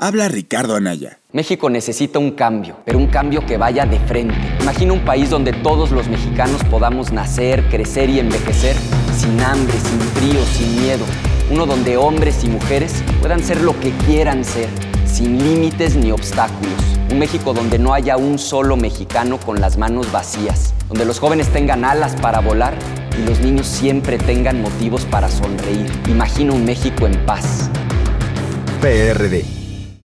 Habla Ricardo Anaya. México necesita un cambio, pero un cambio que vaya de frente. Imagina un país donde todos los mexicanos podamos nacer, crecer y envejecer sin hambre, sin frío, sin miedo. Uno donde hombres y mujeres puedan ser lo que quieran ser, sin límites ni obstáculos. Un México donde no haya un solo mexicano con las manos vacías. Donde los jóvenes tengan alas para volar y los niños siempre tengan motivos para sonreír. Imagina un México en paz. PRD.